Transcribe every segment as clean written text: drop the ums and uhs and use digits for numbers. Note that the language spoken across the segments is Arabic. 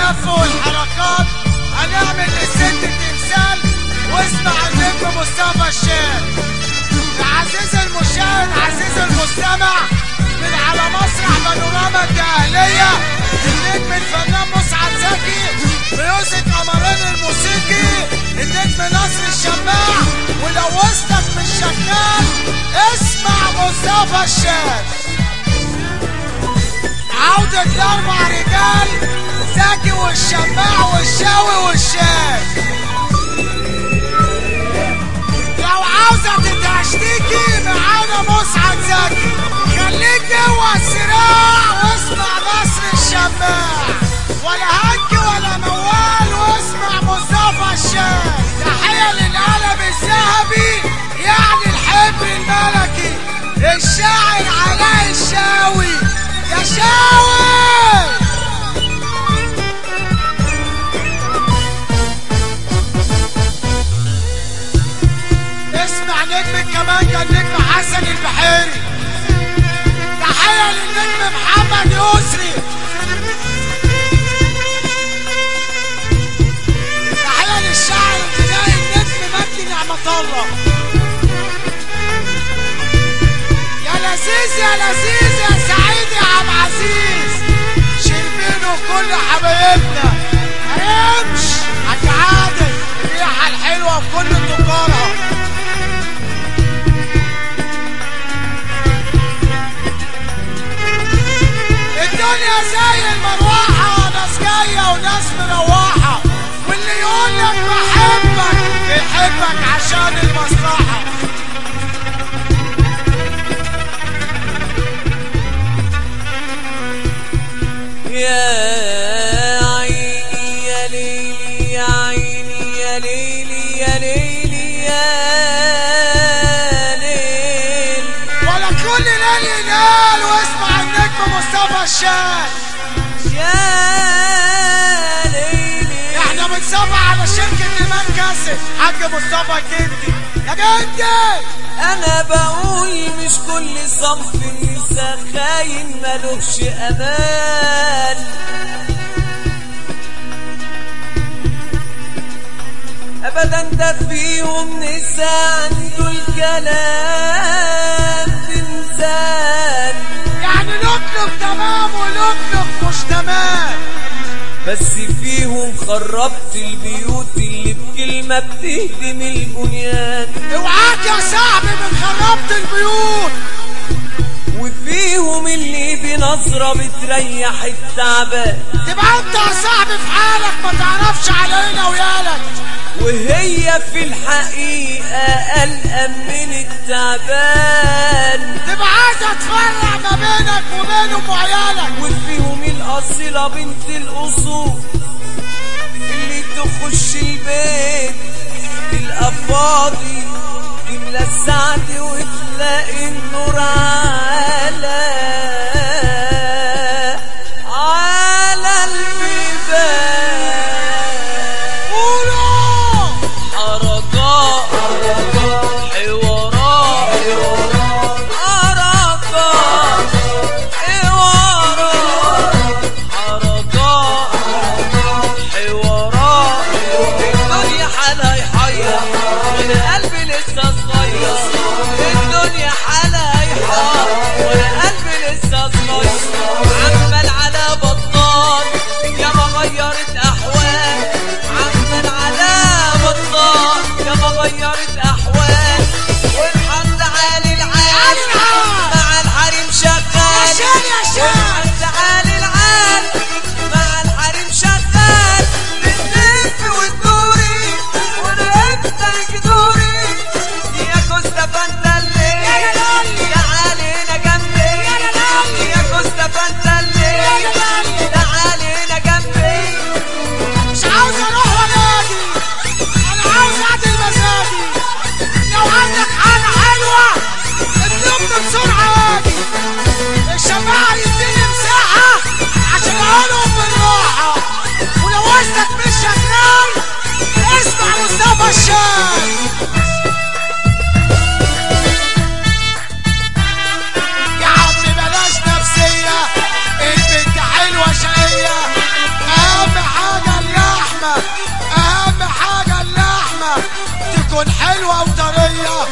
والزف والحركات هنعمل للست تمثال واسمع النجم مصطفى الشاب. عزيزي المشاهد عزيزي المستمع، من على مسرح بانوراما الدقهلية النجم الفنان مسعد زكي، ميوزك قمرين الموسيقي النجم نصر الشماع، ولو وسطك مش شغال اسمع مصطفى الشاب. عودة الأربع رجال زكي والشماع والشاوي والشاب. لو عاوزة تشتكي معانا مسعد زكي خليك جوا الصراع واسمع نصر الشماع، ولا هنك ولا موال واسمع مصطفى الشاب. تحية للقلم الذهبي يعني الحبر الملكي الشاعر علاء الشاوي. يا شاوي اسمع نجم الكمانجة النجم حسن البحيري. تحية للنجم محمد يسري. تحية للشاعر الغنائي النجم مجدي نعمة الله. يا لذيذ يا لذيذ يا سعيد يا عبد العزيز، شايفينه كل حبايبنا هيمش حاج عادل الريحة الحلوة في كل الدكارة. الدنيا زي المروحة، ناس جاية وناس مروحة، واللي يقولك بحبك بيحبك عشان المصلحة. يا عيني يا ليلي يا عيني يا ليلي يا ليلي يا ليل، ولا كل ليل ينال واسمع النجم مصطفى الشاب. يا ليلي احنا بنصفى على شركة إيمان كاسب حاج مصطفى جدي. يا جدي انا بقول مش كل صنف النساء خاين ملوش امان، ابدا ده فيهم نساء عنده الكلام بميزان، يعني نطلب تمام ونطلب مش تمام، بس فيهم خربت البيوت اللي بكلمة بتهدم البنيان. اوعاك يا صاحبي من خربت البيوت، وفيهم اللي بنظرة بتريح التعبان. تبقى انت يا صاحبي في حالك ما تعرفش علينا ويالك، وهي في الحقيقة قلقان من التعبان. تبقى عايزة تفرع ما بينك وبينهم وعيالك. وفيهم الأصيلة بنت الأصول اللي تخش البيت تلقى فاضي، تملى السعد وتلاقي النور على البيبان. قولوا حركات حوارات حركات حوارات حركات حوارات. الدنيا حالها يحير وانا قلبي لسه صغير، الدنيا حالها يحير وانا قلبي لسه صغير. عمال على بطال ياما غيرت احوال، عمال على بطال ياما غيرت احوال. تكون حلوة وطرية.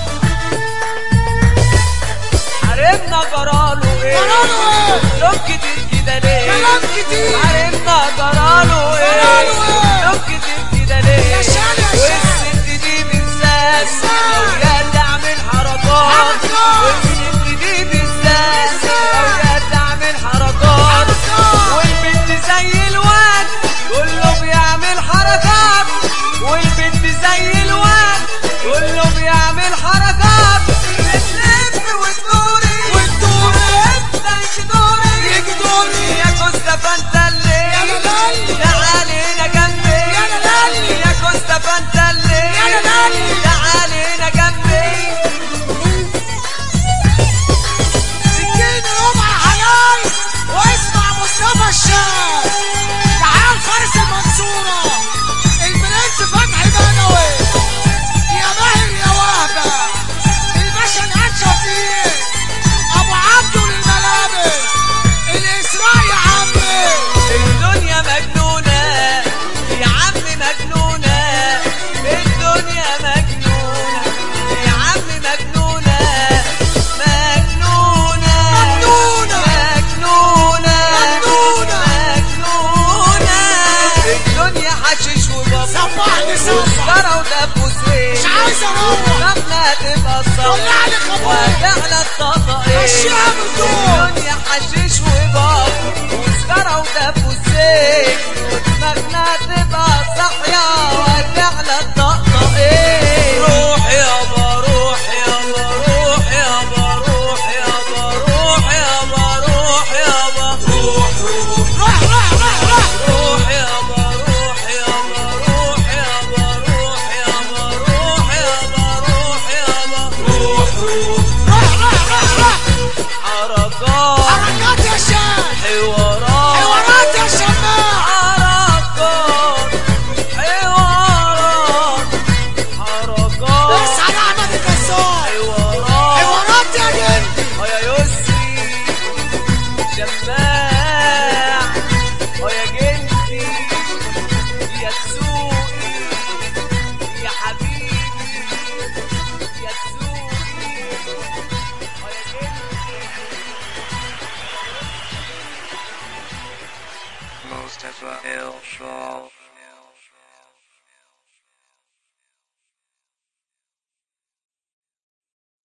حرمنا جراله ايه؟ جراله ايه؟ كلام كتير كده ليه؟ كلام كتير. حرمنا جراله ايه؟ جراله ايه؟ كلام كتير كده ليه؟ يا شال يا شال. والست دي بالذات لو يا تعمل حركات، والست دي بالذات لو يا تعمل حركات، والبنت زي الواد كله بيعمل حركات، والبنت زي الواد كله بيعمل حركات. بتلف وتدوري انت يجدوري يا كوستا انت اللي تعالي هنا جنبي يا كوستا انت اللي تعالي هنا جنبي. سكين ربع حلال واسمع مصطفى الشاب. تعال فارس المنصورة البرنس فتحي بدوي يا ماهر يا وهبة الباشا الأنشا فيه أبو عبده للملابس الإسراء يا عمي. الدنيا مجنونة يا عم مجنونة، الدنيا مجنونة يا عم مجنونة، مجنونة مجنونة مجنونة مجنونة. مجنونة. الدنيا حشيش وبابا صبحني صبح وسكرة ودب وسرير، مش عايز أروح دماغنا تبقى الصبح طلع لي خبر وهتعلى الطاقة مشيها من دول. الدنيا حشيش وباب وسكرة ودب وسيك، ودماغنا تبقى صاحية وهتعلى الطاقة ايه. روح يابا روح يابا روح يابا روح يابا روح يابا روح يابا روح روح روح روح روح روح يابا روح يابا روح يابا روح يابا روح يابا روح يابا روح روح روح روح حركات حركات يا شاب حوارات حوارات يا شماع حركات حوارات حركات اسعد احمد الجزار حوارات حوارات يا جندي يا يسري شماع يا جندي يا تسوقي يا حبيبي يا تسوقي يا جندي. Mustafa El Shaw.